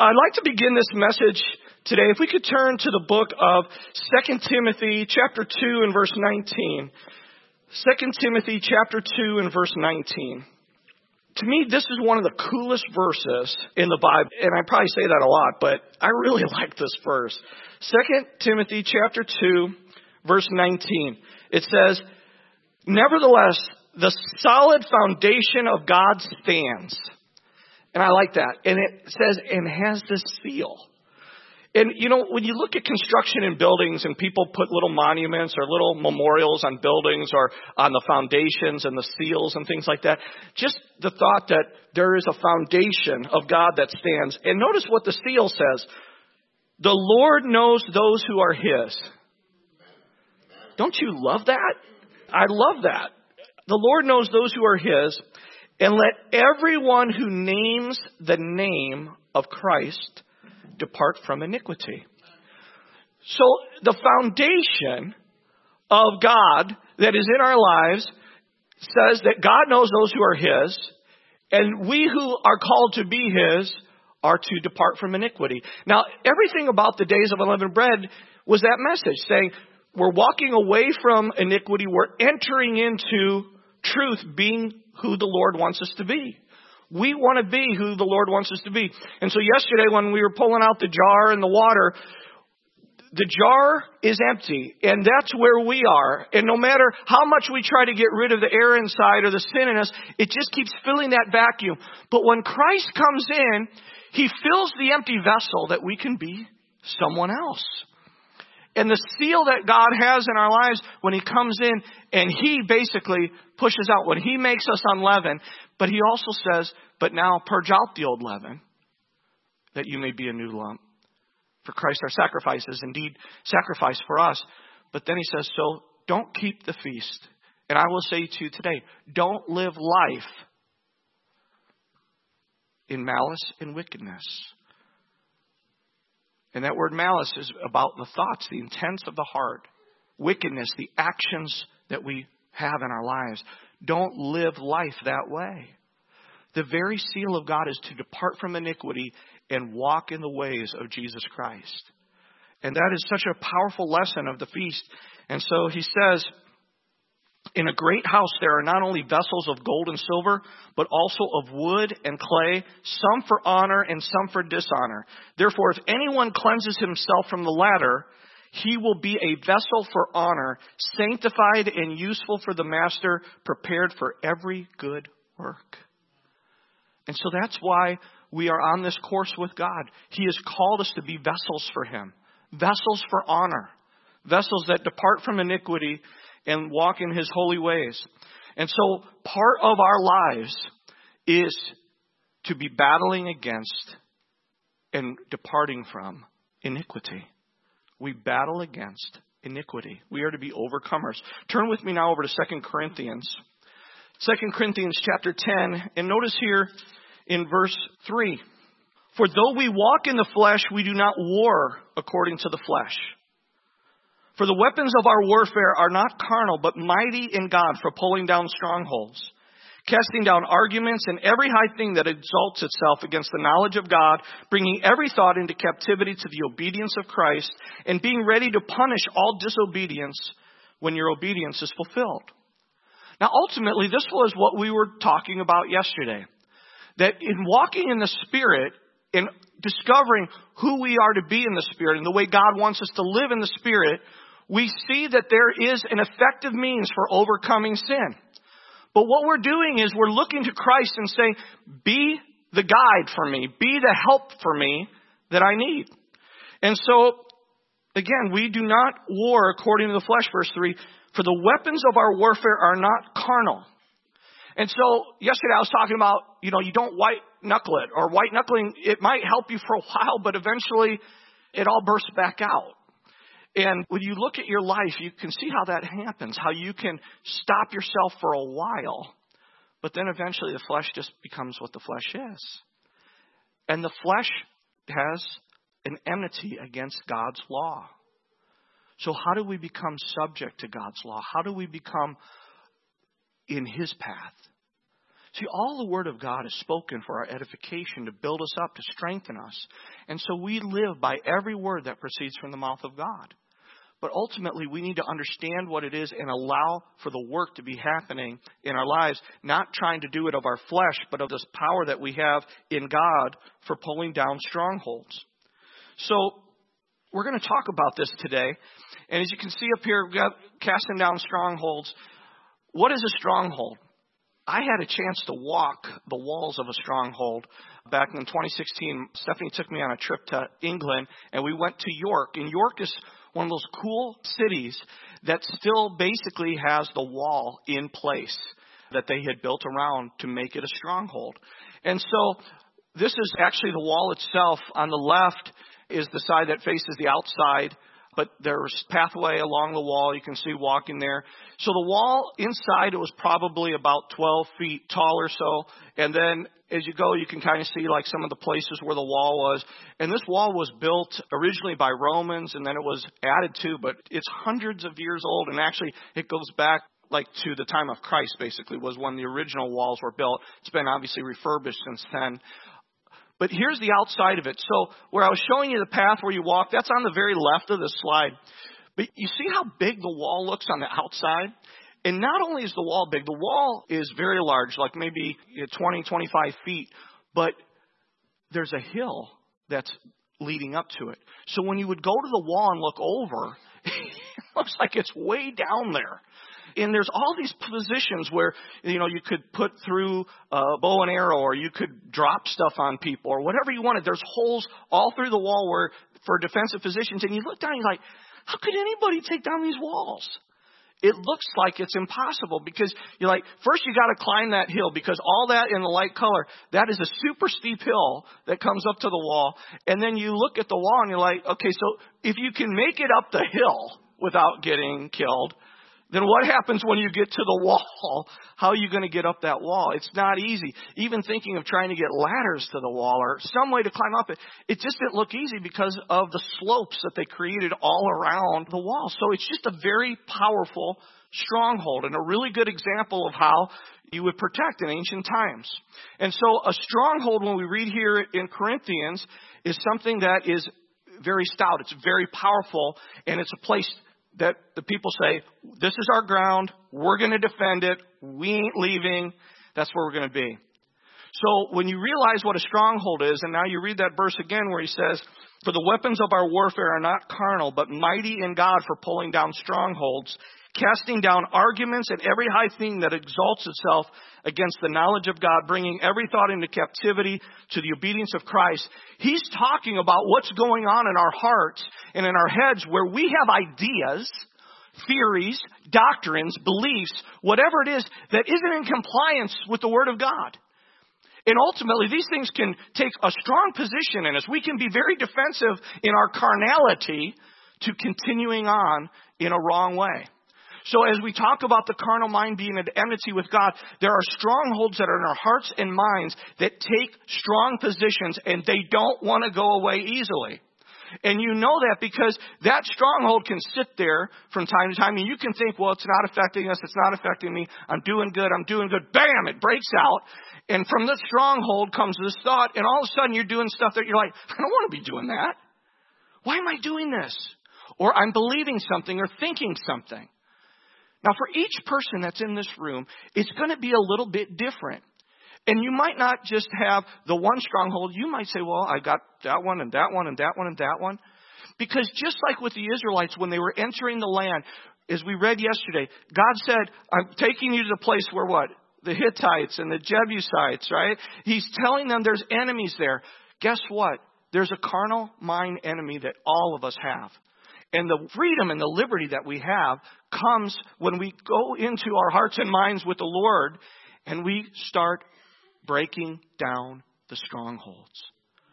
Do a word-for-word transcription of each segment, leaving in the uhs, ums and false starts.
I'd like to begin this message today. If we could turn to the book of Second Timothy chapter two and verse nineteen. Second Timothy chapter two and verse nineteen. To me, this is one of the coolest verses in the Bible. And I probably say that a lot, but I really like this verse. Second Timothy chapter two, verse nineteen. It says, "Nevertheless, the solid foundation of God stands." And I like that. And it says, and has this seal. And, you know, when you look at construction in buildings and people put little monuments or little memorials on buildings or on the foundations and the seals and things like that, just the thought that there is a foundation of God that stands. And notice what the seal says. The Lord knows those who are His. Don't you love that? I love that. The Lord knows those who are His. And let everyone who names the name of Christ depart from iniquity. So the foundation of God that is in our lives says that God knows those who are His, and we who are called to be His are to depart from iniquity. Now, everything about the days of unleavened bread was that message, saying we're walking away from iniquity, we're entering into truth, being who the Lord wants us to be. We want to be who the Lord wants us to be. And so yesterday when we were pulling out the jar and the water, the jar is empty, and that's where we are. And no matter how much we try to get rid of the air inside or the sin in us, it just keeps filling that vacuum. But when Christ comes in, He fills the empty vessel that we can be someone else. And the seal that God has in our lives when He comes in and He basically pushes out, when He makes us unleavened, but He also says, but now purge out the old leaven, that you may be a new lump. For Christ our sacrifice is indeed sacrifice for us. But then He says, so don't keep the feast. And I will say to you today, don't live life in malice and wickedness. And that word malice is about the thoughts, the intents of the heart. Wickedness, the actions that we have in our lives. Don't live life that way. The very seal of God is to depart from iniquity and walk in the ways of Jesus Christ. And that is such a powerful lesson of the feast. And so He says, in a great house there are not only vessels of gold and silver, but also of wood and clay, some for honor and some for dishonor. Therefore, if anyone cleanses himself from the latter, he will be a vessel for honor, sanctified and useful for the master, prepared for every good work. And so that's why we are on this course with God. He has called us to be vessels for Him, vessels for honor, vessels that depart from iniquity and walk in His holy ways. And so part of our lives is to be battling against and departing from iniquity. We battle against iniquity. We are to be overcomers. Turn with me now over to Second Corinthians. Second Corinthians chapter ten. And notice here in verse three. For though we walk in the flesh, we do not war according to the flesh. For the weapons of our warfare are not carnal, but mighty in God for pulling down strongholds, casting down arguments and every high thing that exalts itself against the knowledge of God, bringing every thought into captivity to the obedience of Christ, and being ready to punish all disobedience when your obedience is fulfilled. Now, ultimately, this was what we were talking about yesterday. That in walking in the Spirit, in discovering who we are to be in the Spirit, and the way God wants us to live in the Spirit, we see that there is an effective means for overcoming sin. But what we're doing is we're looking to Christ and saying, be the guide for me, be the help for me that I need. And so, again, we do not war according to the flesh, verse three, for the weapons of our warfare are not carnal. And so, yesterday I was talking about, you know, you don't white knuckle it, or white knuckling, it might help you for a while, but eventually it all bursts back out. And when you look at your life, you can see how that happens, how you can stop yourself for a while, but then eventually the flesh just becomes what the flesh is. And the flesh has an enmity against God's law. So how do we become subject to God's law? How do we become in His path? See, all the Word of God is spoken for our edification, to build us up, to strengthen us. And so we live by every word that proceeds from the mouth of God. But ultimately, we need to understand what it is and allow for the work to be happening in our lives, not trying to do it of our flesh, but of this power that we have in God for pulling down strongholds. So we're going to talk about this today. And as you can see up here, we've got casting down strongholds. What is a stronghold? I had a chance to walk the walls of a stronghold back in twenty sixteen. Stephanie took me on a trip to England, and we went to York. And York is one of those cool cities that still basically has the wall in place that they had built around to make it a stronghold. And so this is actually the wall itself. On the left is the side that faces the outside. But there's pathway along the wall. You can see walking there. So the wall inside, it was probably about twelve feet tall or so. And then as you go, you can kind of see like some of the places where the wall was. And this wall was built originally by Romans, and then it was added to. But it's hundreds of years old. And actually, it goes back like to the time of Christ, basically, was when the original walls were built. It's been obviously refurbished since then. But here's the outside of it. So where I was showing you the path where you walk, that's on the very left of the slide. But you see how big the wall looks on the outside? And not only is the wall big, the wall is very large, like maybe twenty, twenty-five feet. But there's a hill that's leading up to it. So when you would go to the wall and look over, it looks like it's way down there. And there's all these positions where, you know, you could put through a bow and arrow, or you could drop stuff on people, or whatever you wanted. There's holes all through the wall where for defensive positions. And you look down and you're like, how could anybody take down these walls? It looks like it's impossible, because you're like, first you got to climb that hill, because all that in the light color, that is a super steep hill that comes up to the wall. And then you look at the wall and you're like, okay, so if you can make it up the hill without getting killed, then what happens when you get to the wall? How are you going to get up that wall? It's not easy. Even thinking of trying to get ladders to the wall or some way to climb up it, it just didn't look easy because of the slopes that they created all around the wall. So it's just a very powerful stronghold, and a really good example of how you would protect in ancient times. And so a stronghold, when we read here in Corinthians, is something that is very stout. It's very powerful, and it's a place that the people say, this is our ground, we're going to defend it, we ain't leaving, that's where we're going to be. So when you realize what a stronghold is, and now you read that verse again where he says, for the weapons of our warfare are not carnal, but mighty in God for pulling down strongholds, casting down arguments and every high thing that exalts itself against the knowledge of God, bringing every thought into captivity to the obedience of Christ. He's talking about what's going on in our hearts and in our heads, where we have ideas, theories, doctrines, beliefs, whatever it is that isn't in compliance with the Word of God. And ultimately, these things can take a strong position in us. We can be very defensive in our carnality to continuing on in a wrong way. So as we talk about the carnal mind being at enmity with God, there are strongholds that are in our hearts and minds that take strong positions, and they don't want to go away easily. And you know that because that stronghold can sit there from time to time, and you can think, well, it's not affecting us, it's not affecting me, I'm doing good, I'm doing good. Bam, it breaks out. And from this stronghold comes this thought, and all of a sudden you're doing stuff that you're like, I don't want to be doing that. Why am I doing this? Or I'm believing something or thinking something. Now, for each person that's in this room, it's going to be a little bit different. And you might not just have the one stronghold. You might say, well, I got that one and that one and that one and that one. Because just like with the Israelites, when they were entering the land, as we read yesterday, God said, I'm taking you to the place where what? The Hittites and the Jebusites, right? He's telling them there's enemies there. Guess what? There's a carnal mind enemy that all of us have. And the freedom and the liberty that we have comes when we go into our hearts and minds with the Lord and we start breaking down the strongholds.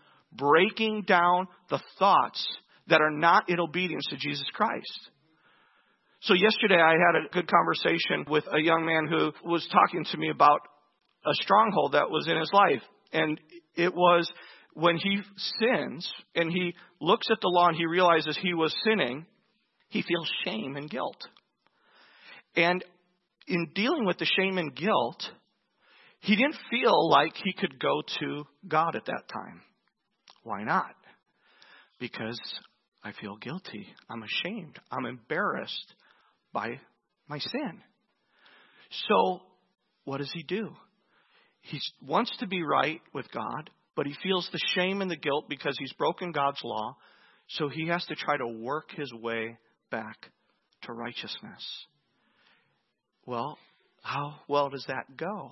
Breaking down the thoughts that are not in obedience to Jesus Christ. So yesterday I had a good conversation with a young man who was talking to me about a stronghold that was in his life. And it was when he sins and he looks at the law and he realizes he was sinning, he feels shame and guilt. And in dealing with the shame and guilt, he didn't feel like he could go to God at that time. Why not? Because I feel guilty. I'm ashamed. I'm embarrassed by my sin. So what does he do? He wants to be right with God, but he feels the shame and the guilt because he's broken God's law. So he has to try to work his way back to righteousness. Well, how well does that go?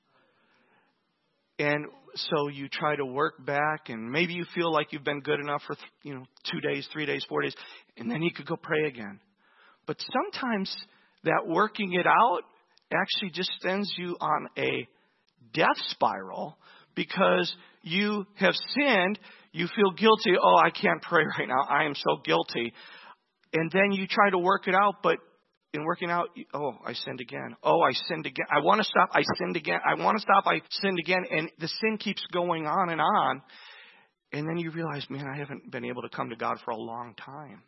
And so you try to work back, and maybe you feel like you've been good enough for, you know, two days, three days, four days, and then you could go pray again. But sometimes that working it out actually just sends you on a death spiral because you have sinned. You feel guilty. Oh, I can't pray right now. I am so guilty. And then you try to work it out, but in working out, oh, I sinned again. Oh, I sinned again. I want to stop. I sinned again. I want to stop. I sinned again. And the sin keeps going on and on. And then you realize, man, I haven't been able to come to God for a long time.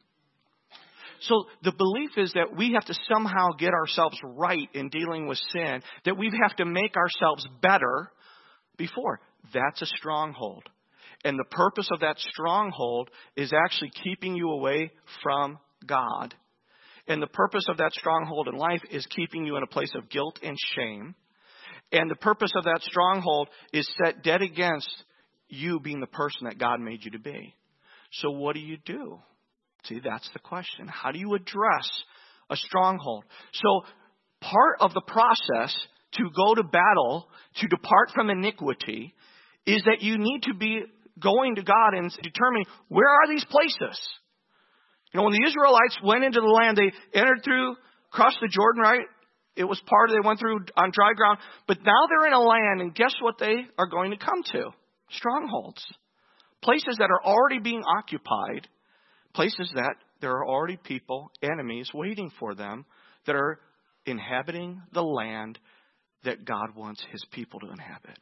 So the belief is that we have to somehow get ourselves right in dealing with sin, that we have to make ourselves better before. That's a stronghold. And the purpose of that stronghold is actually keeping you away from God. And the purpose of that stronghold in life is keeping you in a place of guilt and shame. And the purpose of that stronghold is set dead against you being the person that God made you to be. So what do you do? See, that's the question. How do you address a stronghold? So part of the process to go to battle, to depart from iniquity, is that you need to be going to God and determining, where are these places? You know, when the Israelites went into the land, they entered through, crossed the Jordan, right? It was part of, they went through on dry ground. But now they're in a land, and guess what they are going to come to? Strongholds. Places that are already being occupied. Places that there are already people, enemies, waiting for them that are inhabiting the land that God wants his people to inhabit.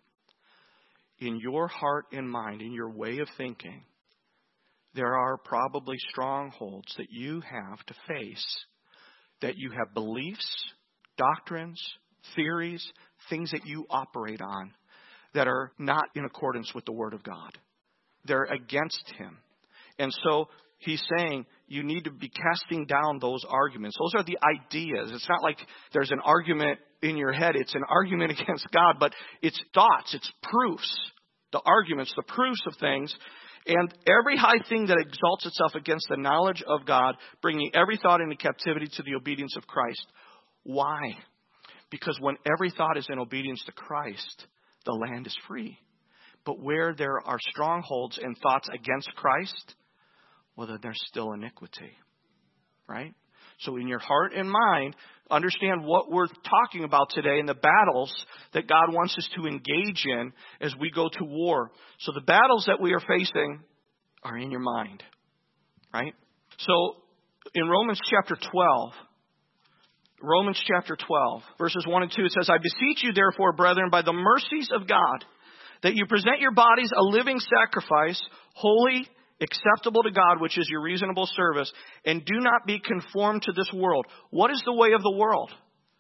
In your heart and mind, in your way of thinking, there are probably strongholds that you have to face, that you have beliefs, doctrines, theories, things that you operate on that are not in accordance with the Word of God. They're against him. And so he's saying you need to be casting down those arguments. Those are the ideas. It's not like there's an argument in your head. It's an argument against God, but it's thoughts, it's proofs, the arguments, the proofs of things. And every high thing that exalts itself against the knowledge of God, bringing every thought into captivity to the obedience of Christ. Why? Because when every thought is in obedience to Christ, the land is free. But where there are strongholds and thoughts against Christ, well, then there's still iniquity, right? So in your heart and mind, understand what we're talking about today and the battles that God wants us to engage in as we go to war. So the battles that we are facing are in your mind, right? So in Romans chapter twelve, Romans chapter twelve, verses one and two, it says, I beseech you, therefore, brethren, by the mercies of God, that you present your bodies a living sacrifice, holy, acceptable to God, which is your reasonable service, and do not be conformed to this world. What is the way of the world?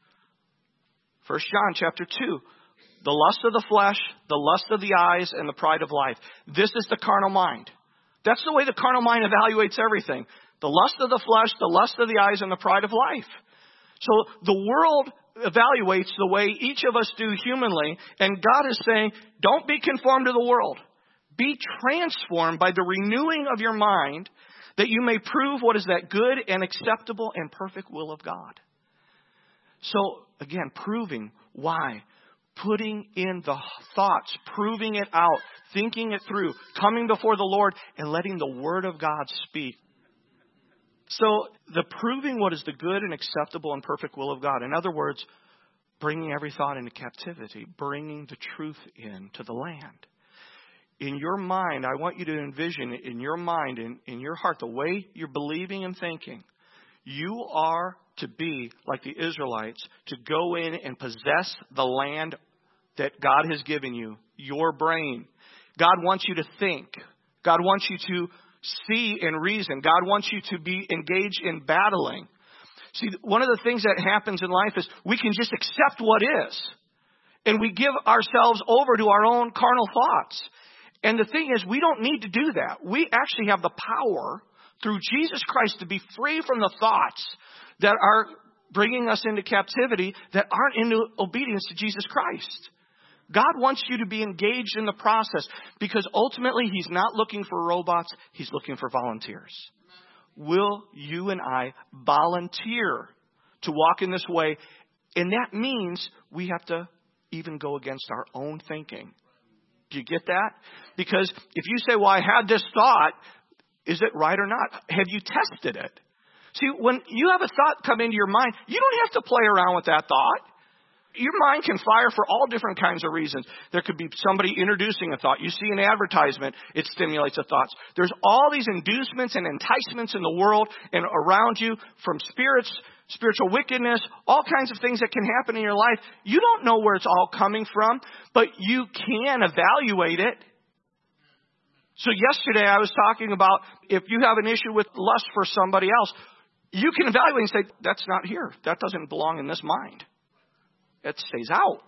First John chapter two. The lust of the flesh, the lust of the eyes, and the pride of life. This is the carnal mind. That's the way the carnal mind evaluates everything. The lust of the flesh, the lust of the eyes, and the pride of life. So the world evaluates the way each of us do humanly, and God is saying, don't be conformed to the world. Be transformed by the renewing of your mind, that you may prove what is that good and acceptable and perfect will of God. So, again, proving. Why? Putting in the thoughts, proving it out, thinking it through, coming before the Lord, and letting the Word of God speak. So, the proving what is the good and acceptable and perfect will of God. In other words, bringing every thought into captivity, bringing the truth into the land. In your mind, I want you to envision in your mind, in, in your heart, the way you're believing and thinking. You are to be like the Israelites, to go in and possess the land that God has given you, your brain. God wants you to think. God wants you to see and reason. God wants you to be engaged in battling. See, one of the things that happens in life is we can just accept what is. And we give ourselves over to our own carnal thoughts. And the thing is, we don't need to do that. We actually have the power through Jesus Christ to be free from the thoughts that are bringing us into captivity that aren't into obedience to Jesus Christ. God wants you to be engaged in the process because ultimately He's not looking for robots. He's looking for volunteers. Will you and I volunteer to walk in this way? And that means we have to even go against our own thinking. Do you get that? Because if you say, well, I had this thought, is it right or not? Have you tested it? See, when you have a thought come into your mind, you don't have to play around with that thought. Your mind can fire for all different kinds of reasons. There could be somebody introducing a thought. You see an advertisement, it stimulates the thoughts. There's all these inducements and enticements in the world and around you from spirits, spiritual wickedness, all kinds of things that can happen in your life. You don't know where it's all coming from, but you can evaluate it. So yesterday I was talking about if you have an issue with lust for somebody else, you can evaluate and say, that's not here. That doesn't belong in this mind. It stays out.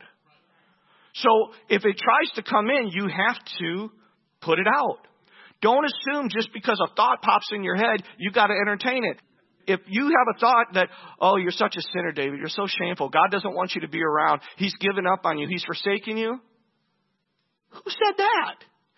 So if it tries to come in, you have to put it out. Don't assume just because a thought pops in your head, you got to entertain it. If you have a thought that, oh, you're such a sinner, David, you're so shameful, God doesn't want you to be around, He's given up on you, He's forsaken you. Who said that?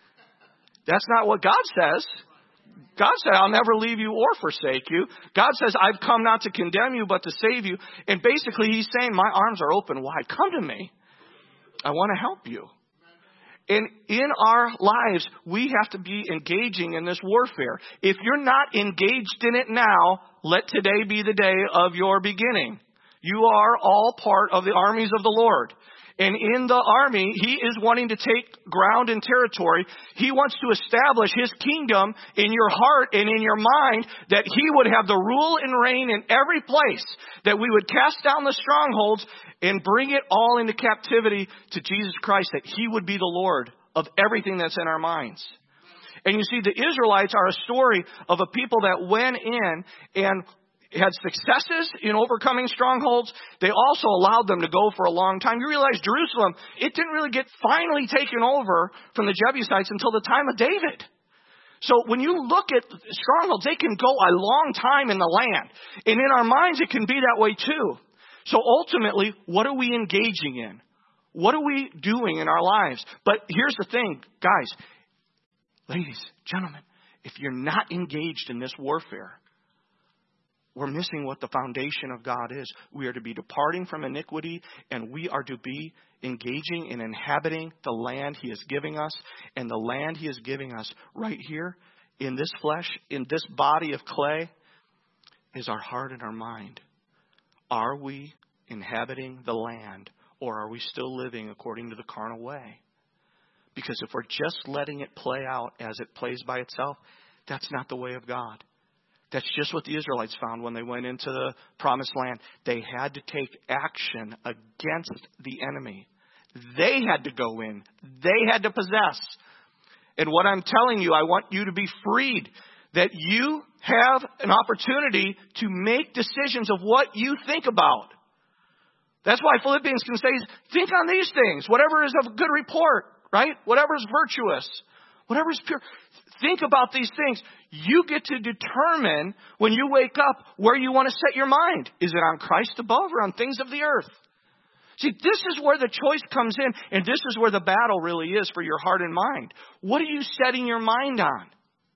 That's not what God says. God said, I'll never leave you or forsake you. God says, I've come not to condemn you, but to save you. And basically, He's saying, my arms are open wide. Come to me. I want to help you. And in our lives, we have to be engaging in this warfare. If you're not engaged in it now, let today be the day of your beginning. You are all part of the armies of the Lord. And in the army, He is wanting to take ground and territory. He wants to establish His kingdom in your heart and in your mind, that He would have the rule and reign in every place, that we would cast down the strongholds and bring it all into captivity to Jesus Christ, that He would be the Lord of everything that's in our minds. And you see, the Israelites are a story of a people that went in and had successes in overcoming strongholds. They also allowed them to go for a long time. You realize Jerusalem, it didn't really get finally taken over from the Jebusites until the time of David. So when you look at strongholds, they can go a long time in the land. And in our minds, it can be that way too. So ultimately, what are we engaging in? What are we doing in our lives? But here's the thing, guys, ladies, gentlemen, if you're not engaged in this warfare, we're missing what the foundation of God is. We are to be departing from iniquity, and we are to be engaging in inhabiting the land He is giving us. And the land He is giving us right here in this flesh, in this body of clay, is our heart and our mind. Are we inhabiting the land, or are we still living according to the carnal way? Because if we're just letting it play out as it plays by itself, that's not the way of God. That's just what the Israelites found when they went into the promised land. They had to take action against the enemy. They had to go in. They had to possess. And what I'm telling you, I want you to be freed. That you have an opportunity to make decisions of what you think about. That's why Philippians can say, think on these things. Whatever is of good report, right? Whatever is virtuous. Whatever is pure. Think about these things. You get to determine when you wake up where you want to set your mind. Is it on Christ above or on things of the earth? See, this is where the choice comes in. And this is where the battle really is for your heart and mind. What are you setting your mind on?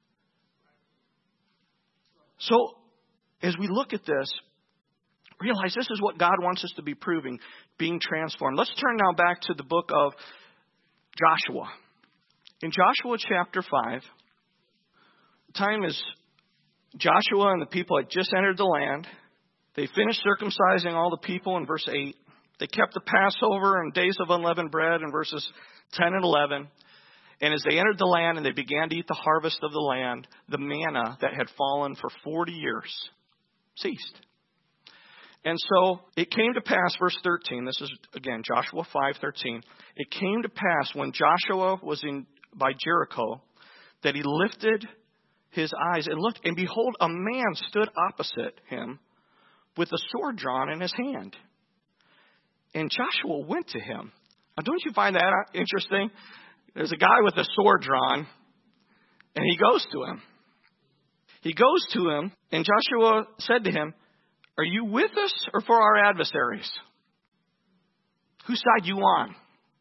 So, as we look at this, realize this is what God wants us to be proving, being transformed. Let's turn now back to the book of Joshua. In Joshua chapter five, the time is Joshua and the people had just entered the land. They finished circumcising all the people in verse eight. They kept the Passover and days of unleavened bread in verses ten and eleven. And as they entered the land and they began to eat the harvest of the land, the manna that had fallen for forty years ceased. And so it came to pass, verse thirteen, this is again Joshua five thirteen. It came to pass when Joshua was in by Jericho that he lifted his eyes and looked, and behold, a man stood opposite him with a sword drawn in his hand. And Joshua went to him Now, don't you find that interesting? There's a guy with a sword drawn, and he goes to him. He goes to him, and Joshua said to him, are you with us or for our adversaries? Whose side you on?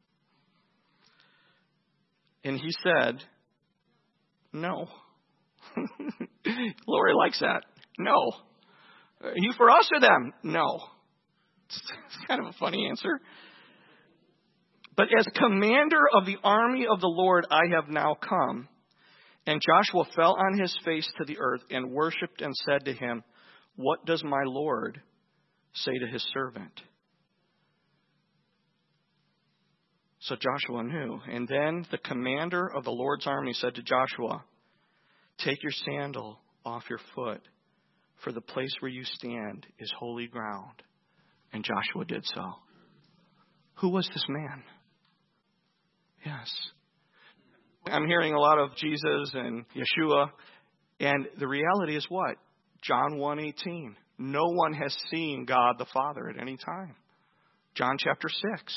And he said, no. Lori likes that. No. Are you for us or them? No. It's kind of a funny answer. But as commander of the army of the Lord, I have now come. And Joshua fell on his face to the earth and worshipped and said to him, what does my Lord say to his servant? So Joshua knew. And then the commander of the Lord's army said to Joshua, take your sandal off your foot, for the place where you stand is holy ground. And Joshua did so. Who was this man? Yes. I'm hearing a lot of Jesus and Yeshua. And the reality is what? John one eighteen. No one has seen God the Father at any time. John chapter six.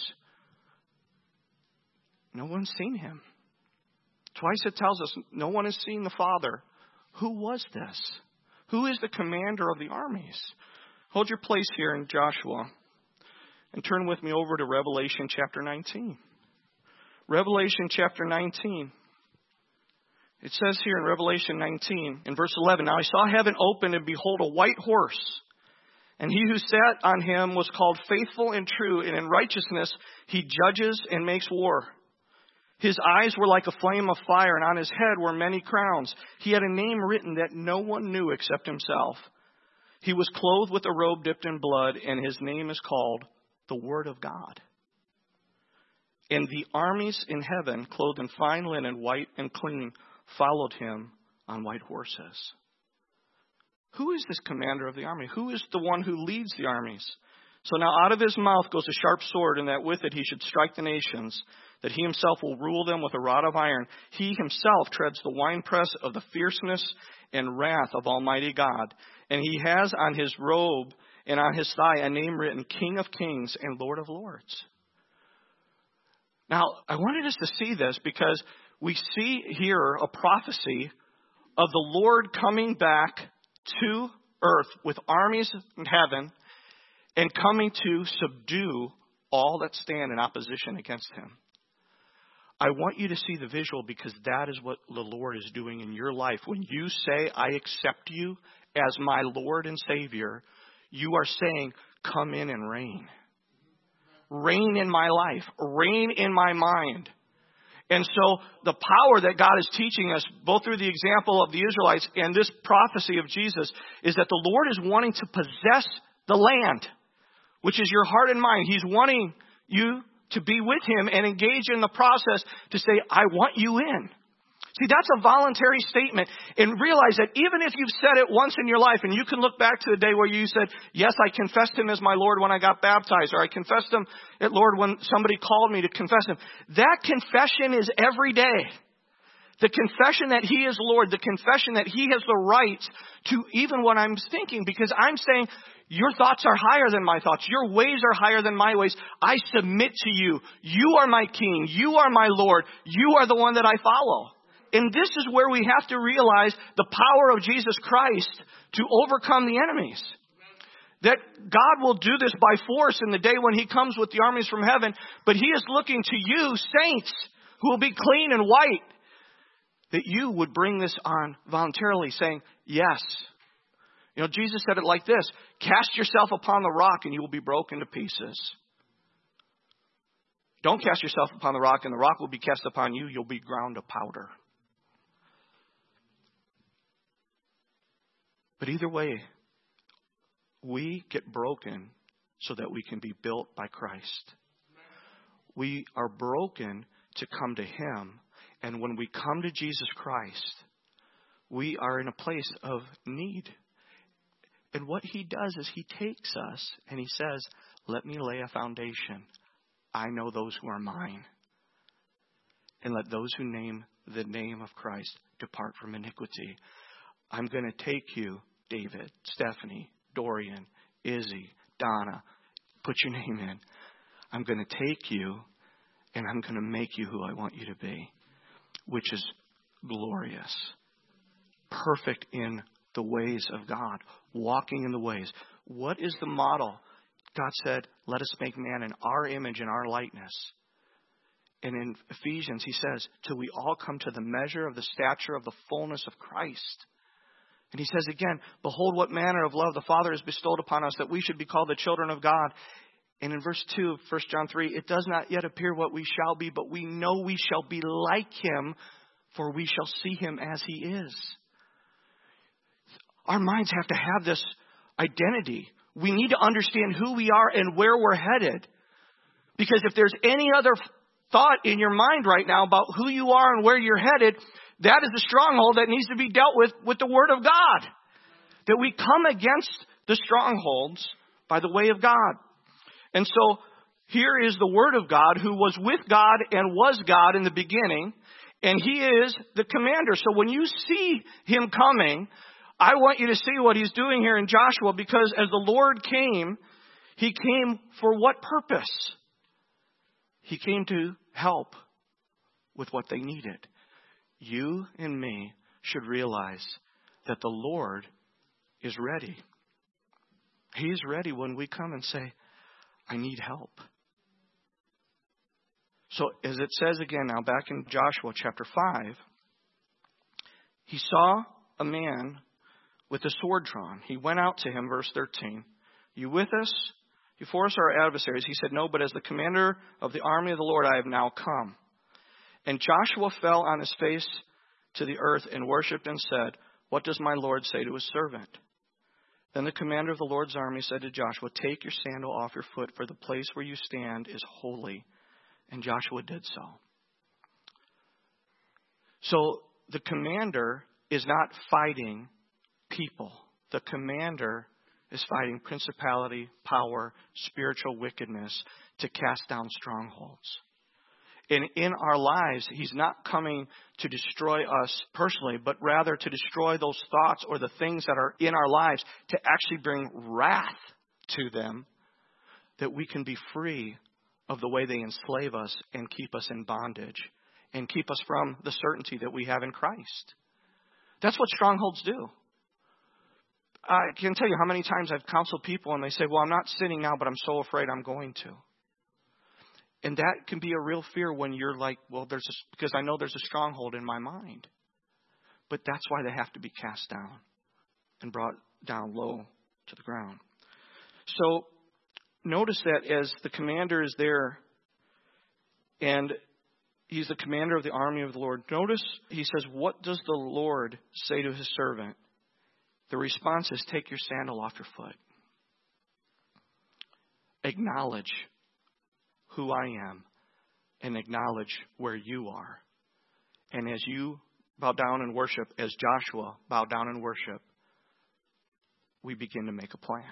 No one's seen him. Twice it tells us no one has seen the Father. Who was this? Who is the commander of the armies? Hold your place here in Joshua and turn with me over to Revelation chapter nineteen. Revelation chapter nineteen. It says here in Revelation nineteen, in verse eleven, now I saw heaven open, and behold, a white horse. And he who sat on him was called Faithful and True, and in righteousness he judges and makes war. His eyes were like a flame of fire, and on his head were many crowns. He had a name written that no one knew except himself. He was clothed with a robe dipped in blood, and his name is called the Word of God. And the armies in heaven, clothed in fine linen, white and clean, followed him on white horses. Who is this commander of the army? Who is the one who leads the armies? So now out of his mouth goes a sharp sword, and that with it he should strike the nations, that he himself will rule them with a rod of iron. He himself treads the winepress of the fierceness and wrath of Almighty God. And he has on his robe and on his thigh a name written, King of Kings and Lord of Lords. Now, I wanted us to see this because we see here a prophecy of the Lord coming back to earth with armies in heaven and coming to subdue all that stand in opposition against him. I want you to see the visual because that is what the Lord is doing in your life. When you say, I accept you as my Lord and Savior, you are saying, come in and reign. Reign in my life. Reign in my mind. And so the power that God is teaching us, both through the example of the Israelites and this prophecy of Jesus, is that the Lord is wanting to possess the land, which is your heart and mind. He's wanting you to be with him and engage in the process to say, I want you in. See, that's a voluntary statement. And realize that even if you've said it once in your life, and you can look back to the day where you said, yes, I confessed him as my Lord when I got baptized, or I confessed him at Lord when somebody called me to confess him. That confession is every day. The confession that he is Lord, the confession that he has the right to even what I'm thinking, because I'm saying, your thoughts are higher than my thoughts. Your ways are higher than my ways. I submit to you. You are my King. You are my Lord. You are the one that I follow. And this is where we have to realize the power of Jesus Christ to overcome the enemies. That God will do this by force in the day when he comes with the armies from heaven. But he is looking to you, saints, who will be clean and white, that you would bring this on voluntarily, saying, yes. You know, Jesus said it like this, cast yourself upon the rock and you will be broken to pieces. Don't cast yourself upon the rock and the rock will be cast upon you. You'll be ground to powder. But either way, we get broken so that we can be built by Christ. We are broken to come to him. And when we come to Jesus Christ, we are in a place of need. And what he does is he takes us and he says, let me lay a foundation. I know those who are mine. And let those who name the name of Christ depart from iniquity. I'm going to take you, David, Stephanie, Dorian, Izzy, Donna, put your name in. I'm going to take you and I'm going to make you who I want you to be, which is glorious, perfect in the ways of God, walking in the ways. What is the model? God said, let us make man in our image and our likeness. And in Ephesians, he says, till we all come to the measure of the stature of the fullness of Christ. And he says again, behold what manner of love the Father has bestowed upon us, that we should be called the children of God. And in verse two of First John three, it does not yet appear what we shall be, but we know we shall be like him, for we shall see him as he is. Our minds have to have this identity. We need to understand who we are and where we're headed. Because if there's any other thought in your mind right now about who you are and where you're headed, that is a stronghold that needs to be dealt with with the Word of God. That we come against the strongholds by the way of God. And so here is the Word of God, who was with God and was God in the beginning. And he is the commander. So when you see him coming, I want you to see what he's doing here in Joshua, because as the Lord came, he came for what purpose? He came to help with what they needed. You and me should realize that the Lord is ready. He's ready when we come and say, I need help. So as it says again now back in Joshua chapter five, he saw a man with a sword drawn. He went out to him, verse thirteen. You with us? You for us our adversaries? He said, no, but as the commander of the army of the Lord, I have now come. And Joshua fell on his face to the earth and worshipped and said, what does my Lord say to his servant? Then the commander of the Lord's army said to Joshua, take your sandal off your foot, for the place where you stand is holy. And Joshua did so. So the commander is not fighting people. The commander is fighting principality, power, spiritual wickedness to cast down strongholds. And in our lives, he's not coming to destroy us personally, but rather to destroy those thoughts or the things that are in our lives, to actually bring wrath to them, that we can be free of the way they enslave us and keep us in bondage and keep us from the certainty that we have in Christ. That's what strongholds do. I can tell you how many times I've counseled people and they say, well, I'm not sinning now, but I'm so afraid I'm going to. And that can be a real fear when you're like, well, there's a, because I know there's a stronghold in my mind. But that's why they have to be cast down and brought down low to the ground. So notice that as the commander is there and he's the commander of the army of the Lord, notice he says, what does the Lord say to his servant? The response is, take your sandal off your foot. Acknowledge who I am and acknowledge where you are. And as you bow down and worship, as Joshua bowed down and worship, we begin to make a plan.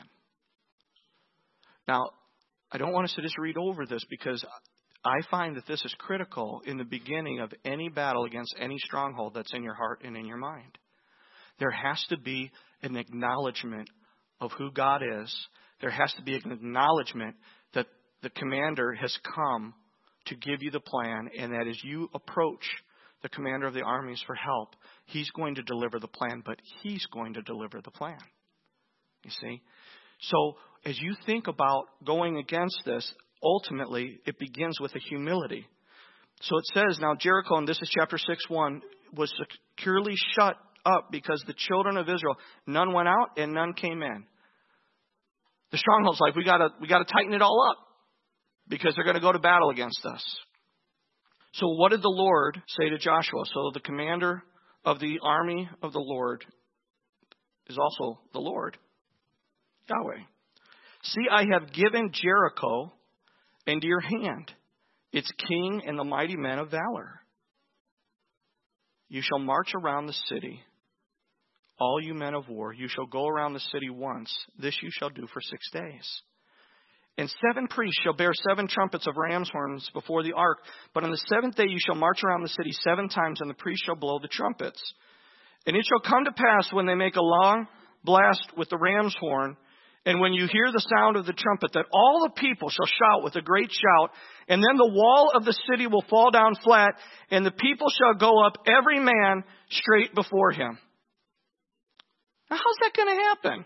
Now, I don't want us to just read over this, because I find that this is critical in the beginning of any battle against any stronghold that's in your heart and in your mind. There has to be an acknowledgement of who God is. There has to be an acknowledgement that the commander has come to give you the plan, and that as you approach the commander of the armies for help, he's going to deliver the plan, but he's going to deliver the plan. You see? So as you think about going against this, ultimately it begins with a humility. So it says, now Jericho, and this is chapter six one, was securely shut up because the children of Israel, none went out and none came in. The stronghold's like, we gotta, we gotta tighten it all up because they're going to go to battle against us. So what did the Lord say to Joshua? So the commander of the army of the Lord is also the Lord, Yahweh. See, I have given Jericho into your hand, its king and the mighty men of valor. You shall march around the city, all you men of war. You shall go around the city once. This you shall do for six days. And seven priests shall bear seven trumpets of ram's horns before the ark. But on the seventh day you shall march around the city seven times, and the priests shall blow the trumpets. And it shall come to pass when they make a long blast with the ram's horn, And when you hear the sound of the trumpet, that all the people shall shout with a great shout, and then the wall of the city will fall down flat, and the people shall go up, every man straight before him. Now, how's that going to happen?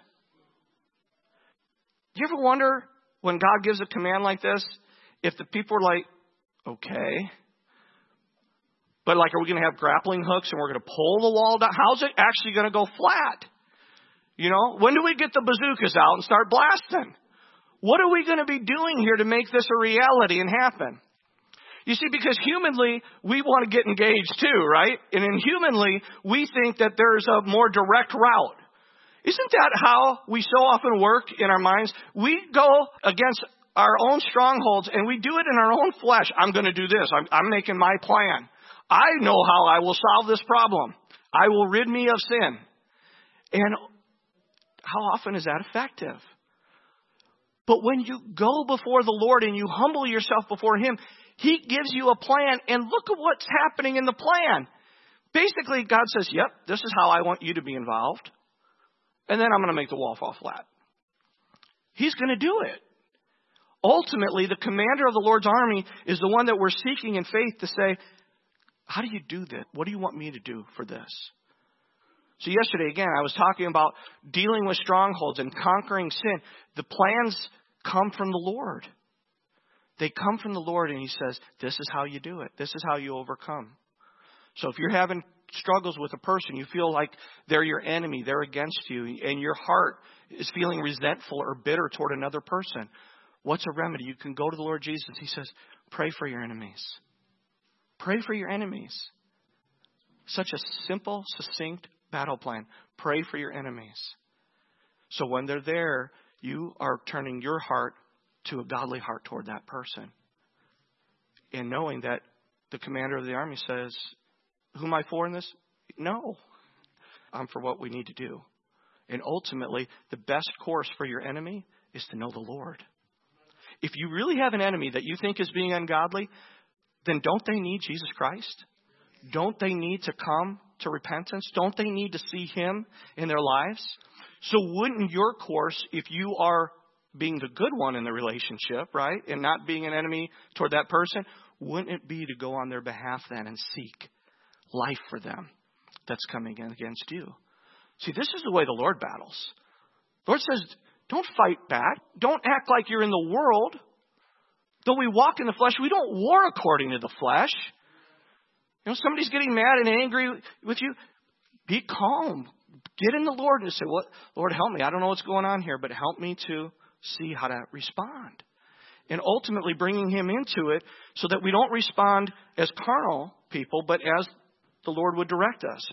Do you ever wonder when God gives a command like this, if the people are like, okay, but like, are we going to have grappling hooks and we're going to pull the wall down? How's it actually going to go flat? You know, when do we get the bazookas out and start blasting? What are we going to be doing here to make this a reality and happen? You see, because humanly, we want to get engaged too, right? And in humanly, we think that there's a more direct route. Isn't that how we so often work in our minds? We go against our own strongholds and we do it in our own flesh. I'm going to do this. I'm, I'm making my plan. I know how I will solve this problem. I will rid me of sin. And how often is that effective? But when you go before the Lord and you humble yourself before Him, He gives you a plan. And look at what's happening in the plan. Basically, God says, yep, this is how I want you to be involved. And then I'm going to make the wall fall flat. He's going to do it. Ultimately, the commander of the Lord's army is the one that we're seeking in faith to say, how do you do that? What do you want me to do for this? So yesterday, again, I was talking about dealing with strongholds and conquering sin. The plans come from the Lord. They come from the Lord, and He says, this is how you do it. This is how you overcome. So if you're having struggles with a person, you feel like they're your enemy, they're against you, and your heart is feeling resentful or bitter toward another person, what's a remedy? You can go to the Lord Jesus. He says, pray for your enemies. Pray for your enemies. Such a simple, succinct battle plan. Pray for your enemies. So when they're there, you are turning your heart to a godly heart toward that person. And knowing that the commander of the army says, who am I for in this? No. I'm for what we need to do. And ultimately, the best course for your enemy is to know the Lord. If you really have an enemy that you think is being ungodly, then don't they need Jesus Christ? Don't they need to come to repentance? Don't they need to see Him in their lives? So wouldn't your course, if you are being the good one in the relationship, right, and not being an enemy toward that person, wouldn't it be to go on their behalf then and seek life for them that's coming against you? See, this is the way the Lord battles. The Lord says, don't fight back. Don't act like you're in the world. Though we walk in the flesh, we don't war according to the flesh. You know, somebody's getting mad and angry with you. Be calm. Get in the Lord and say, "What, Lord, help me. I don't know what's going on here, but help me to see how to respond." And ultimately bringing Him into it so that we don't respond as carnal people, but as the Lord would direct us.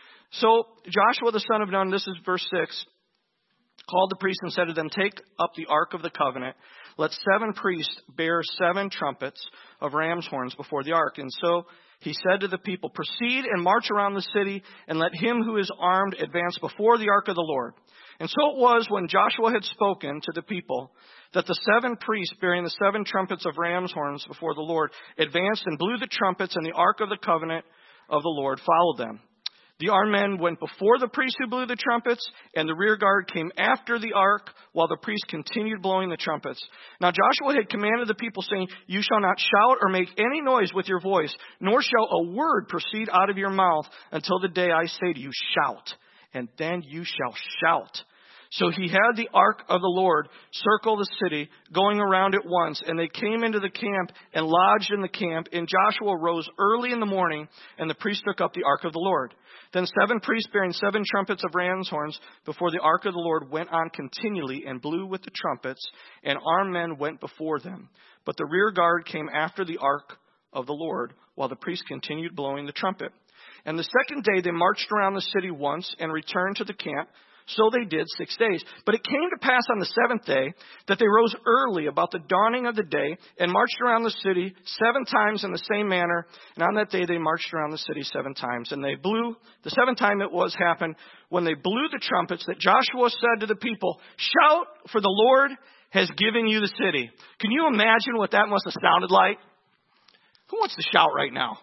So Joshua the son of Nun, this is verse six, called the priests and said to them, take up the ark of the covenant. Let seven priests bear seven trumpets of ram's horns before the ark. And so he said to the people, proceed and march around the city, and let him who is armed advance before the ark of the Lord. And so it was when Joshua had spoken to the people that the seven priests bearing the seven trumpets of ram's horns before the Lord advanced and blew the trumpets, and the ark of the covenant of the Lord followed them. The armed men went before the priests who blew the trumpets, and the rear guard came after the ark, while the priests continued blowing the trumpets. Now Joshua had commanded the people, saying, you shall not shout or make any noise with your voice, nor shall a word proceed out of your mouth until the day I say to you, shout, and then you shall shout. So he had the ark of the Lord circle the city, going around it once, and they came into the camp and lodged in the camp. And Joshua rose early in the morning, and the priests took up the ark of the Lord. Then seven priests bearing seven trumpets of ram's horns before the ark of the Lord went on continually and blew with the trumpets, and armed men went before them. But the rear guard came after the ark of the Lord, while the priests continued blowing the trumpet. And the second day they marched around the city once and returned to the camp. So they did six days. But it came to pass on the seventh day that they rose early about the dawning of the day and marched around the city seven times in the same manner. And on that day they marched around the city seven times. And they blew, the seventh time it was happened, when they blew the trumpets, that Joshua said to the people, shout, for the Lord has given you the city. Can you imagine what that must have sounded like? Who wants to shout right now?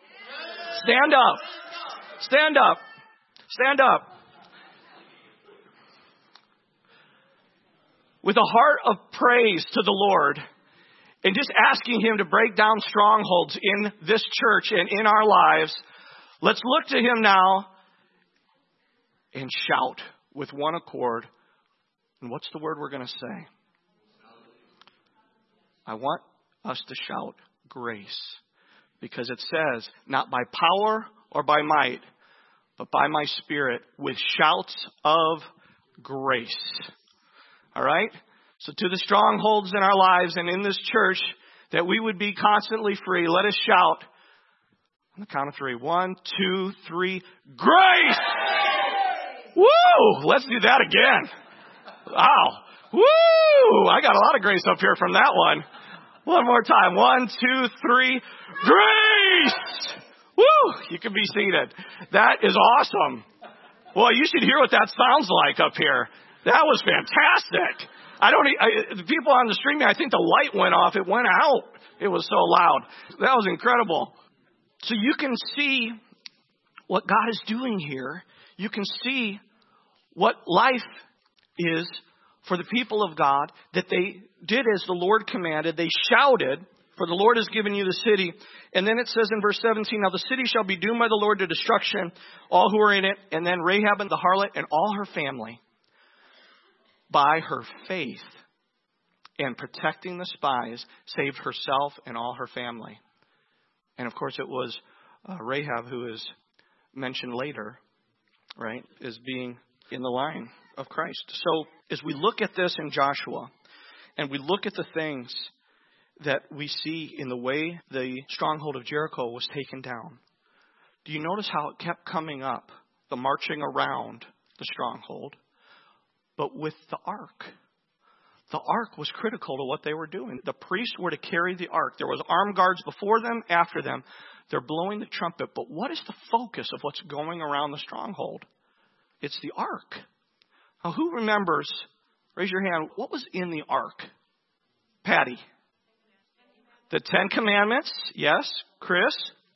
Stand up. Stand up. Stand up. with a heart of praise to the Lord and just asking Him to break down strongholds in this church and in our lives, let's look to Him now and shout with one accord. And what's the word we're going to say? I want us to shout grace, because it says, not by power or by might, but by my Spirit, with shouts of grace. All right? So to the strongholds in our lives and in this church, that we would be constantly free, let us shout on the count of three. One, two, three. Grace! Woo! Let's do that again. Wow. Woo! I got a lot of grace up here from that one. One more time. One, two, three. Grace! Woo! You can be seated. That is awesome. Well, you should hear what that sounds like up here. That was fantastic. I don't, I, the people on the streaming, I think the light went off. It went out. It was so loud. That was incredible. So you can see what God is doing here. You can see what life is for the people of God, that they did as the Lord commanded. They shouted, for the Lord has given you the city. And then it says in verse seventeen, now the city shall be doomed by the Lord to destruction, all who are in it. And then Rahab and the harlot and all her family, by her faith and protecting the spies, saved herself and all her family. And of course it was uh, Rahab who is mentioned later, right, as being in the line of Christ. So as we look at this in Joshua, and we look at the things that we see in the way the stronghold of Jericho was taken down, do you notice how it kept coming up, the marching around the stronghold, but with the ark? The ark was critical to what they were doing. The priests were to carry the ark. There was armed guards before them, after them. They're blowing the trumpet. But what is the focus of what's going around the stronghold? It's the ark. Now, who remembers, raise your hand, what was in the ark? Patty. The Ten Commandments. Yes. Chris?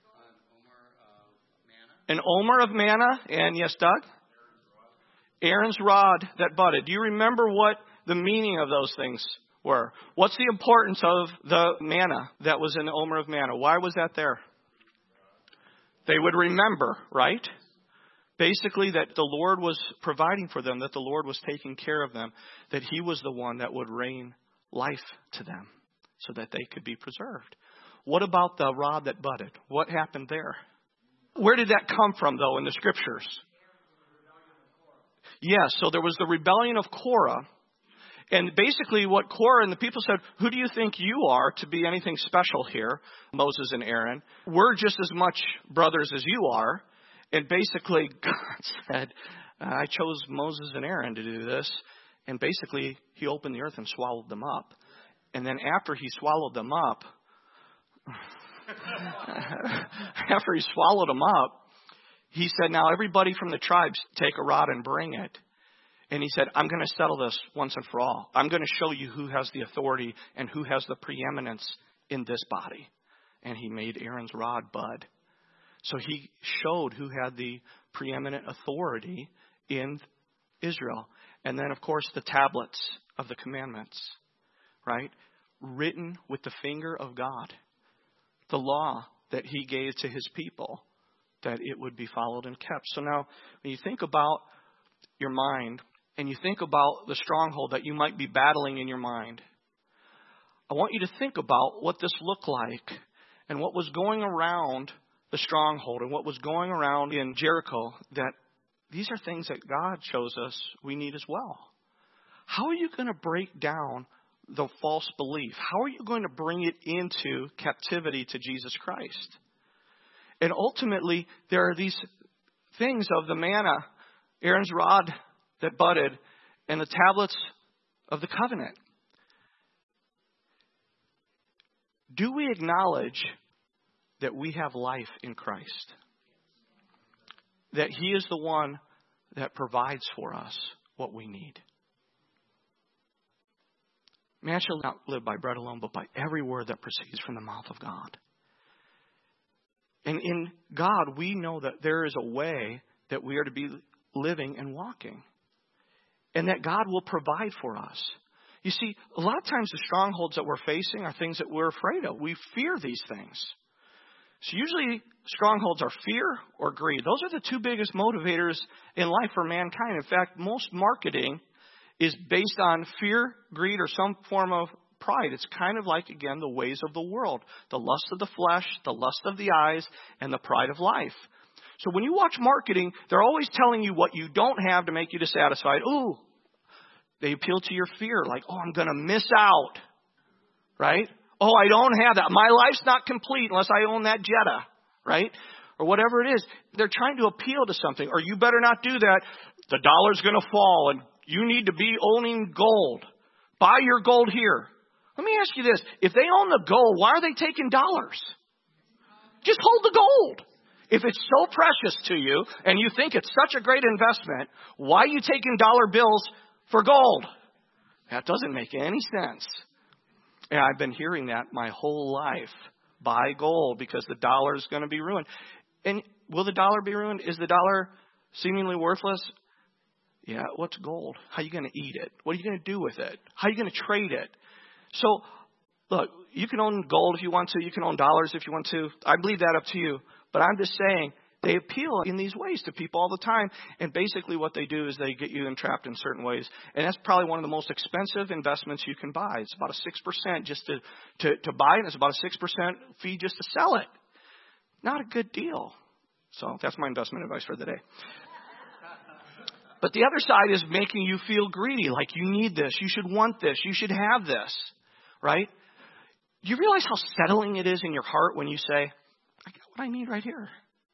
An omer of manna. And yes, Doug? Aaron's rod that budded. Do you remember what the meaning of those things were? What's the importance of the manna that was in the omer of manna? Why was that there? They would remember, right? Basically that the Lord was providing for them, that the Lord was taking care of them, that He was the one that would rain life to them so that they could be preserved. What about the rod that budded? What happened there? Where did that come from, though, in the Scriptures? Yes, so there was the rebellion of Korah. And basically what Korah and the people said, who do you think you are to be anything special here, Moses and Aaron? We're just as much brothers as you are. And basically God said, I chose Moses and Aaron to do this. And basically He opened the earth and swallowed them up. And then after He swallowed them up, after He swallowed them up, He said, now everybody from the tribes take a rod and bring it. And He said, I'm going to settle this once and for all. I'm going to show you who has the authority and who has the preeminence in this body. And He made Aaron's rod bud. So He showed who had the preeminent authority in Israel. And then, of course, the tablets of the commandments, right? Written with the finger of God. The law that He gave to His people, that it would be followed and kept. So now, when you think about your mind, and you think about the stronghold that you might be battling in your mind, I want you to think about what this looked like and what was going around the stronghold and what was going around in Jericho, that these are things that God shows us we need as well. How are you going to break down the false belief? How are you going to bring it into captivity to Jesus Christ? And ultimately, there are these things of the manna, Aaron's rod that budded, and the tablets of the covenant. Do we acknowledge that we have life in Christ? That He is the one that provides for us what we need? Man shall not live by bread alone, but by every word that proceeds from the mouth of God. And in God, we know that there is a way that we are to be living and walking. And that God will provide for us. You see, a lot of times the strongholds that we're facing are things that we're afraid of. We fear these things. So usually strongholds are fear or greed. Those are the two biggest motivators in life for mankind. In fact, most marketing is based on fear, greed, or some form of pride. It's kind of like, again, the ways of the world. The lust of the flesh, the lust of the eyes, and the pride of life. So when you watch marketing, they're always telling you what you don't have to make you dissatisfied. Ooh, they appeal to your fear, like, oh, I'm going to miss out, right? Oh, I don't have that. My life's not complete unless I own that Jetta, right? Or whatever it is. They're trying to appeal to something. Or you better not do that. The dollar's going to fall and you need to be owning gold. Buy your gold here. Let me ask you this. If they own the gold, why are they taking dollars? Just hold the gold. If it's so precious to you and you think it's such a great investment, why are you taking dollar bills for gold? That doesn't make any sense. And I've been hearing that my whole life. Buy gold because the dollar is going to be ruined. And will the dollar be ruined? Is the dollar seemingly worthless? Yeah, what's gold? How are you going to eat it? What are you going to do with it? How are you going to trade it? So, look, you can own gold if you want to. You can own dollars if you want to. I believe that up to you. But I'm just saying, they appeal in these ways to people all the time. And basically what they do is they get you entrapped in certain ways. And that's probably one of the most expensive investments you can buy. It's about a six percent just to, to, to buy it. And it's about a six percent fee just to sell it. Not a good deal. So that's my investment advice for the day. But the other side is making you feel greedy, like you need this, you should want this, you should have this, right? Do you realize how settling it is in your heart when you say, I got what I need right here.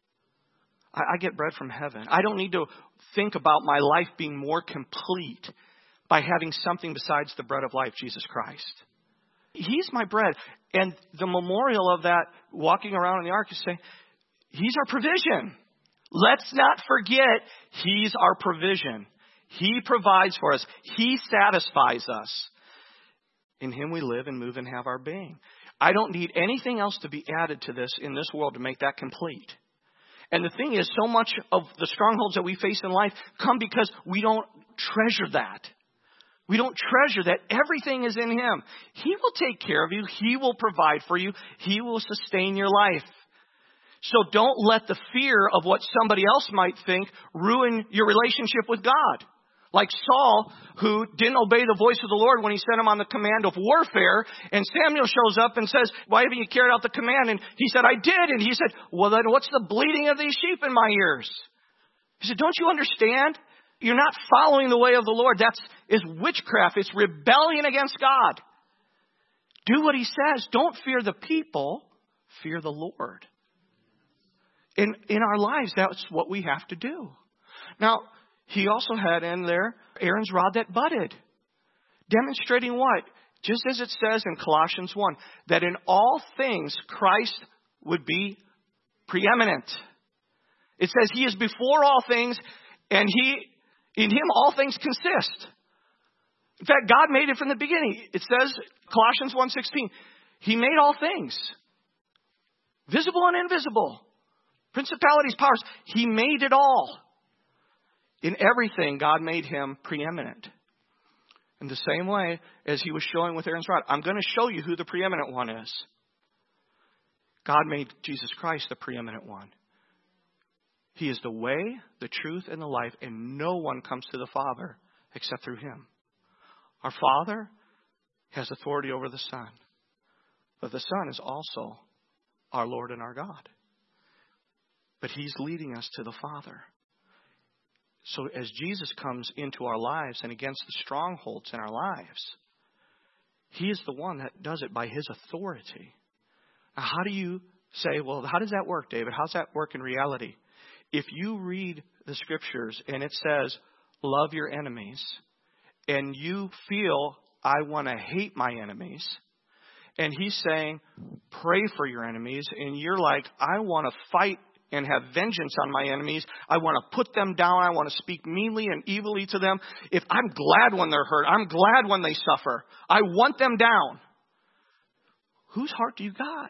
I, I get bread from heaven. I don't need to think about my life being more complete by having something besides the bread of life, Jesus Christ. He's my bread. And the memorial of that, walking around in the ark, is saying, He's our provision. Let's not forget, He's our provision. He provides for us. He satisfies us. In Him we live and move and have our being. I don't need anything else to be added to this in this world to make that complete. And the thing is, so much of the strongholds that we face in life come because we don't treasure that. We don't treasure that everything is in Him. He will take care of you. He will provide for you. He will sustain your life. So don't let the fear of what somebody else might think ruin your relationship with God. Like Saul, who didn't obey the voice of the Lord when He sent him on the command of warfare. And Samuel shows up and says, why haven't you carried out the command? And he said, I did. And he said, well, then what's the bleating of these sheep in my ears? He said, don't you understand? You're not following the way of the Lord. That's is witchcraft. It's rebellion against God. Do what He says. Don't fear the people. Fear the Lord. In, in our lives, that's what we have to do. Now, He also had in there Aaron's rod that budded. Demonstrating what? Just as it says in Colossians one, that in all things Christ would be preeminent. It says He is before all things, and He in Him all things consist. In fact, God made it from the beginning. It says, Colossians one sixteen, He made all things. Visible and invisible. Principalities, powers. He made it all. In everything, God made Him preeminent. In the same way as He was showing with Aaron's rod, I'm going to show you who the preeminent one is. God made Jesus Christ the preeminent one. He is the way, the truth, and the life, and no one comes to the Father except through Him. Our Father has authority over the Son, but the Son is also our Lord and our God. But He's leading us to the Father. So as Jesus comes into our lives and against the strongholds in our lives, He is the one that does it by His authority. Now, how do you say, well, how does that work, David? How does that work in reality? If you read the Scriptures and it says, love your enemies, and you feel, I want to hate my enemies, and He's saying, pray for your enemies, and you're like, I want to fight and have vengeance on my enemies. I want to put them down. I want to speak meanly and evilly to them. If I'm glad when they're hurt, I'm glad when they suffer. I want them down. Whose heart do you got?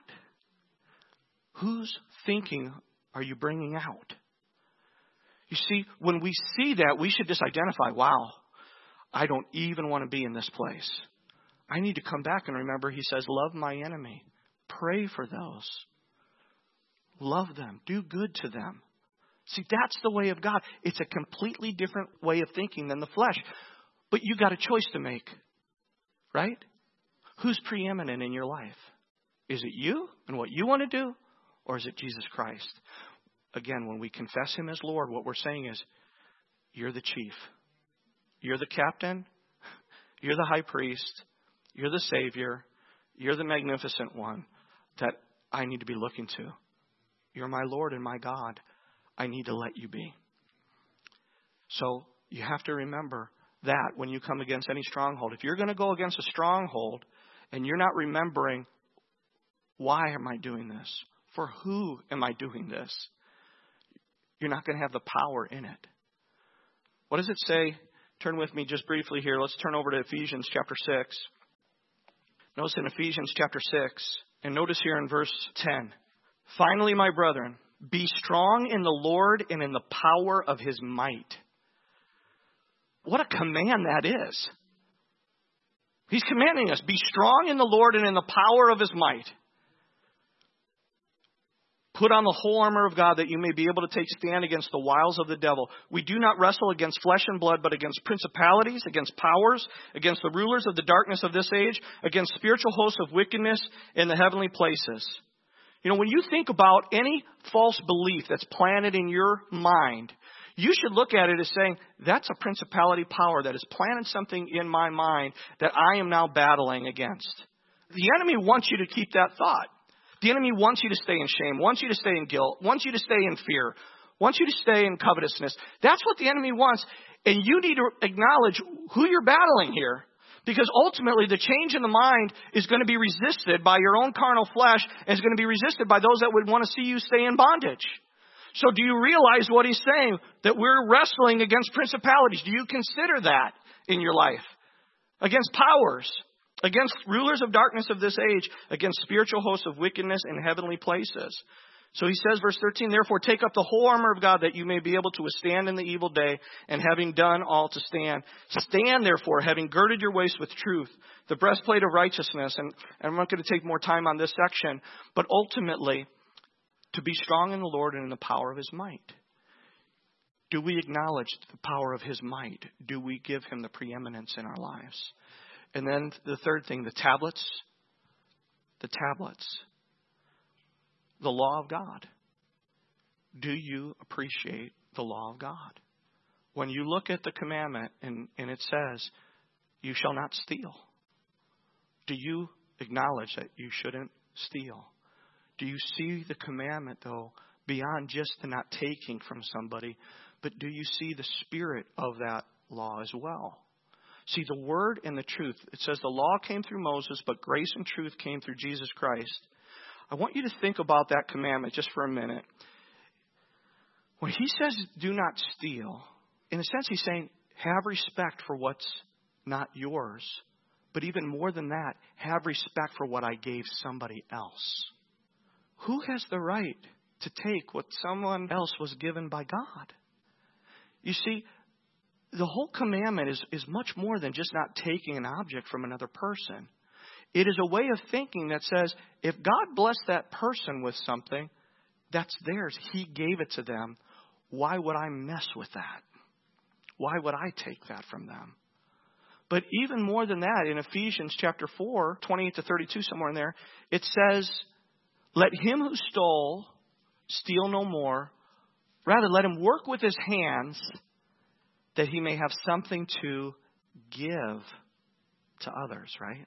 Whose thinking are you bringing out? You see, when we see that, we should just identify, wow, I don't even want to be in this place. I need to come back and remember, he says, love my enemy. Pray for those. Love them. Do good to them. See, that's the way of God. It's a completely different way of thinking than the flesh. But you got a choice to make, right? Who's preeminent in your life? Is it you and what you want to do? Or is it Jesus Christ? Again, when we confess him as Lord, what we're saying is, you're the chief. You're the captain. You're the high priest. You're the Savior. You're the magnificent one that I need to be looking to. You're my Lord and my God. I need to let you be. So you have to remember that when you come against any stronghold. If you're going to go against a stronghold and you're not remembering, why am I doing this? For who am I doing this? You're not going to have the power in it. What does it say? Turn with me just briefly here. Let's turn over to Ephesians chapter six. Notice in Ephesians chapter six, and notice here in verse ten. Finally, my brethren, be strong in the Lord and in the power of his might. What a command that is. He's commanding us, be strong in the Lord and in the power of his might. Put on the whole armor of God that you may be able to take stand against the wiles of the devil. We do not wrestle against flesh and blood, but against principalities, against powers, against the rulers of the darkness of this age, against spiritual hosts of wickedness in the heavenly places. You know, when you think about any false belief that's planted in your mind, you should look at it as saying, that's a principality power that has planted something in my mind that I am now battling against. The enemy wants you to keep that thought. The enemy wants you to stay in shame, wants you to stay in guilt, wants you to stay in fear, wants you to stay in covetousness. That's what the enemy wants. And you need to acknowledge who you're battling here. Because ultimately the change in the mind is going to be resisted by your own carnal flesh and is going to be resisted by those that would want to see you stay in bondage. So do you realize what he's saying? That we're wrestling against principalities. Do you consider that in your life? Against powers. Against rulers of darkness of this age, against spiritual hosts of wickedness in heavenly places. So he says, verse thirteen, therefore take up the whole armor of God that you may be able to withstand in the evil day, and having done all to stand. Stand therefore, having girded your waist with truth, the breastplate of righteousness. And, and I'm not going to take more time on this section, but ultimately, to be strong in the Lord and in the power of his might. Do we acknowledge the power of his might? Do we give him the preeminence in our lives? And then the third thing, the tablets. The tablets. The law of God. Do you appreciate the law of God? When you look at the commandment and, and it says, you shall not steal. Do you acknowledge that you shouldn't steal? Do you see the commandment, though, beyond just the not taking from somebody, but do you see the spirit of that law as well? See, the word and the truth. It says the law came through Moses, but grace and truth came through Jesus Christ. I want you to think about that commandment just for a minute. When he says do not steal, in a sense he's saying have respect for what's not yours. But even more than that, have respect for what I gave somebody else. Who has the right to take what someone else was given by God? You see, the whole commandment is, is much more than just not taking an object from another person. It is a way of thinking that says, if God blessed that person with something, that's theirs. He gave it to them. Why would I mess with that? Why would I take that from them? But even more than that, in Ephesians chapter four, twenty-eight to thirty-two, somewhere in there, it says, let him who stole steal no more. Rather, let him work with his hands that he may have something to give to others, right?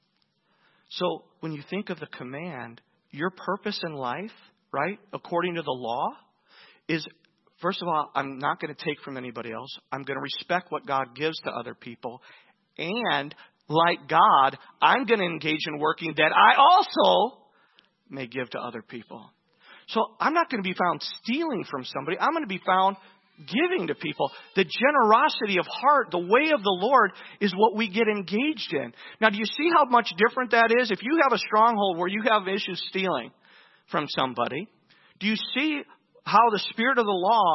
So when you think of the command, your purpose in life, right, according to the law, is, first of all, I'm not going to take from anybody else. I'm going to respect what God gives to other people. And like God, I'm going to engage in working that I also may give to other people. So I'm not going to be found stealing from somebody. I'm going to be found giving to people. The generosity of heart, the way of the Lord is what we get engaged in. Now, do you see how much different that is? If you have a stronghold where you have issues stealing from somebody, do you see how the spirit of the law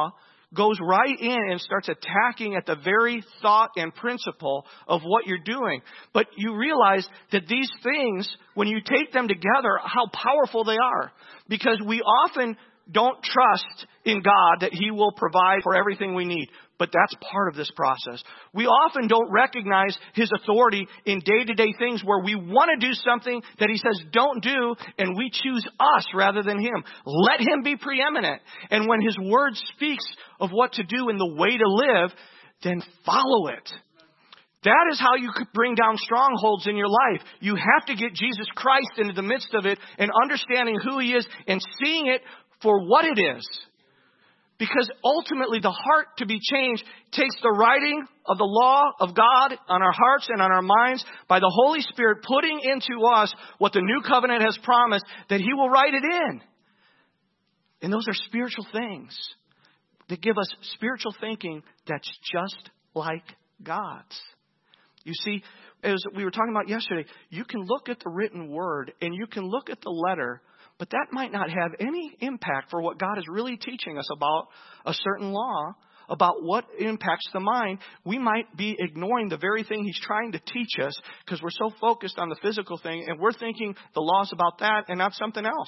goes right in and starts attacking at the very thought and principle of what you're doing. But you realize that these things, when you take them together, how powerful they are. Because we often don't trust in God that He will provide for everything we need. But that's part of this process. We often don't recognize His authority in day-to-day things where we want to do something that He says don't do, and we choose us rather than Him. Let Him be preeminent. And when His Word speaks of what to do and the way to live, then follow it. That is how you could bring down strongholds in your life. You have to get Jesus Christ into the midst of it and understanding who He is and seeing it for what it is. Because ultimately the heart to be changed takes the writing of the law of God on our hearts and on our minds by the Holy Spirit putting into us what the new covenant has promised, that He will write it in. And those are spiritual things that give us spiritual thinking that's just like God's. You see, as we were talking about yesterday, you can look at the written word and you can look at the letter, but that might not have any impact for what God is really teaching us about a certain law, about what impacts the mind. We might be ignoring the very thing He's trying to teach us because we're so focused on the physical thing and we're thinking the law's about that and not something else.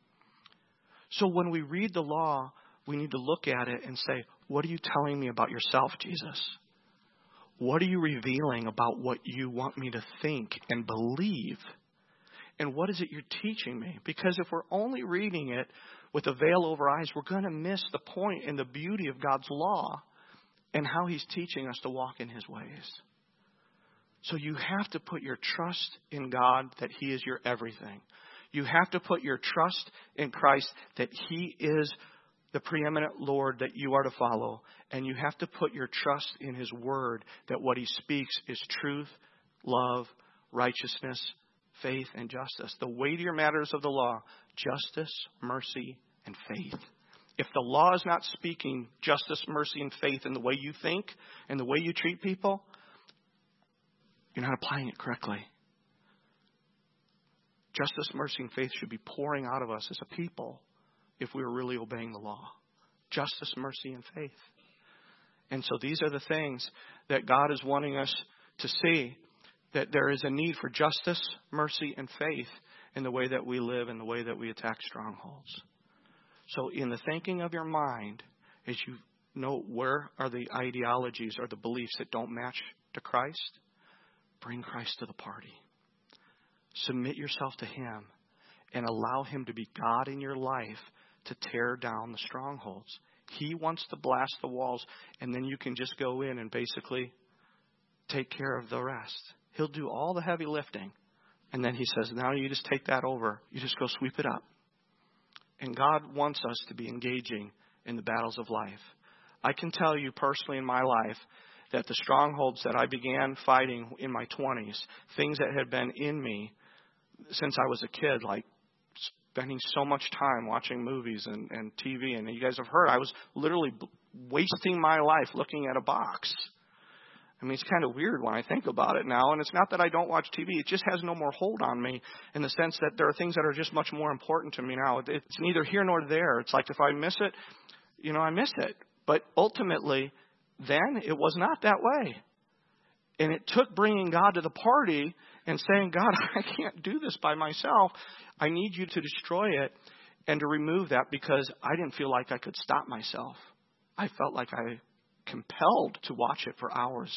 So when we read the law, we need to look at it and say, what are you telling me about yourself, Jesus? What are you revealing about what you want me to think and believe? And what is it you're teaching me? Because if we're only reading it with a veil over eyes, we're going to miss the point and the beauty of God's law and how He's teaching us to walk in His ways. So you have to put your trust in God that He is your everything. You have to put your trust in Christ that He is the preeminent Lord that you are to follow. And you have to put your trust in His word that what He speaks is truth, love, righteousness, faith, and justice. The weightier matters of the law, justice, mercy, and faith. If the law is not speaking justice, mercy, and faith in the way you think and the way you treat people, you're not applying it correctly. Justice, mercy, and faith should be pouring out of us as a people if we were really obeying the law. Justice, mercy, and faith. And so these are the things that God is wanting us to see, that there is a need for justice, mercy, and faith in the way that we live and the way that we attack strongholds. So in the thinking of your mind, as you know where are the ideologies or the beliefs that don't match to Christ, bring Christ to the party. Submit yourself to Him and allow Him to be God in your life to tear down the strongholds. He wants to blast the walls, and then you can just go in and basically take care of the rest. He'll do all the heavy lifting. And then He says, now you just take that over. You just go sweep it up. And God wants us to be engaging in the battles of life. I can tell you personally in my life that the strongholds that I began fighting in my twenties, things that had been in me since I was a kid, like spending so much time watching movies and, and T V. And you guys have heard, I was literally wasting my life looking at a box. I mean, it's kind of weird when I think about it now. And it's not that I don't watch T V. It just has no more hold on me in the sense that there are things that are just much more important to me now. It's neither here nor there. It's like if I miss it, you know, I miss it. But ultimately, then it was not that way. And it took bringing God to the party and saying, God, I can't do this by myself. I need you to destroy it and to remove that because I didn't feel like I could stop myself. I felt like I compelled to watch it for hours,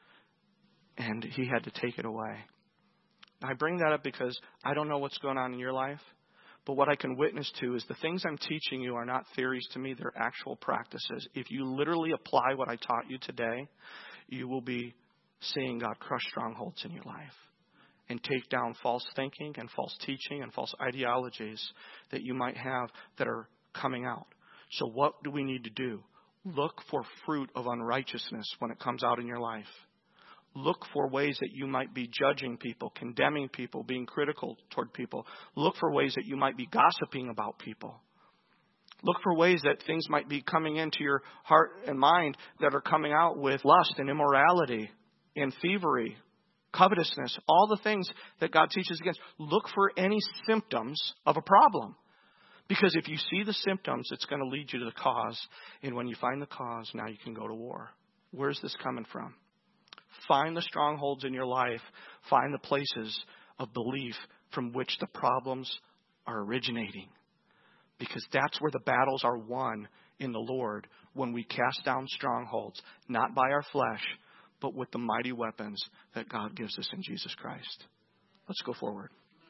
and He had to take it away. I bring that up because I don't know what's going on in your life, but what I can witness to is the things I'm teaching you are not theories to me, they're actual practices. If you literally apply what I taught you today, you will be seeing God crush strongholds in your life and take down false thinking and false teaching and false ideologies that you might have that are coming out. So what do we need to do? Look for fruit of unrighteousness when it comes out in your life. Look for ways that you might be judging people, condemning people, being critical toward people. Look for ways that you might be gossiping about people. Look for ways that things might be coming into your heart and mind that are coming out with lust and immorality and thievery, covetousness, all the things that God teaches against. Look for any symptoms of a problem. Because if you see the symptoms, it's going to lead you to the cause. And when you find the cause, now you can go to war. Where's this coming from? Find the strongholds in your life. Find the places of belief from which the problems are originating. Because that's where the battles are won in the Lord, when we cast down strongholds, not by our flesh, but with the mighty weapons that God gives us in Jesus Christ. Let's go forward.